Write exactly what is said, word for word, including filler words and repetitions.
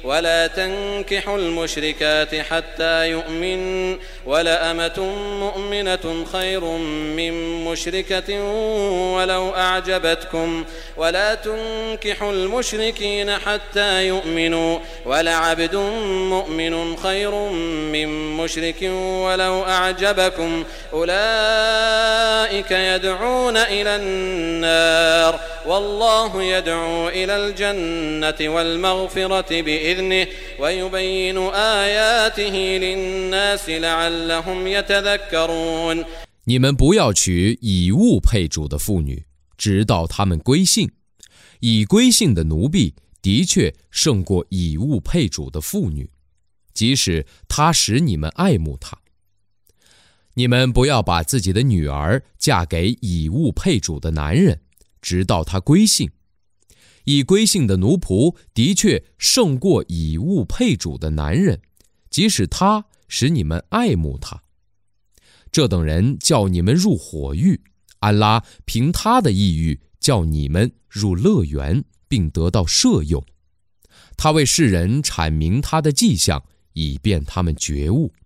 ولا تنكحوا المشركات حتى يؤمن ولأمة مؤمنة خير من مشركة ولو أعجبتكم ولا تنكحوا المشركين حتى يؤمنوا ولعبد مؤمن خير من مشرك ولو أعجبكم أولئك يدعون إلى النار والله يدعو إلى الجنة والمغفرة بإذنه ويبين آياته للناس لعلهم يتذكرون。 你们不要娶以物配主的妇女，直到他们归信。已归信的奴婢的确胜过以物配主的妇女，即使他使你们爱慕他。你们不要把自己的女儿嫁给以物配主的男人，直到他归信。已归信的奴仆的确胜过以物配主的男人，即使他使你们爱慕他。这等人叫你们入火狱，安拉凭他的意欲叫你们入乐园，并得到赦宥。他为世人阐明他的迹象，以便他们觉悟。